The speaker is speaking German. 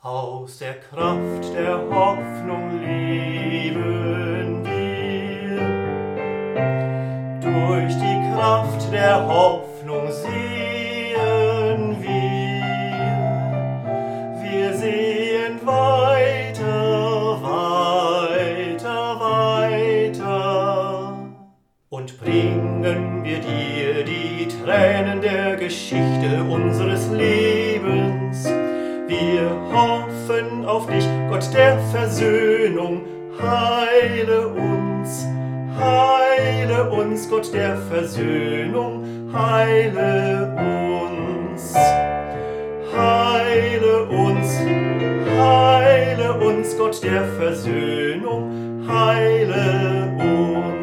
Aus der Kraft der Hoffnung leben wir. Durch die Kraft der Hoffnung sehen wir. Wir sehen weiter, weiter, weiter. Und bringen wir dir die Tränen der Geschichte unseres Lebens. Wir hoffen auf dich, Gott der Versöhnung, heile uns, Gott der Versöhnung, heile uns, heile uns, Gott der Versöhnung, heile uns.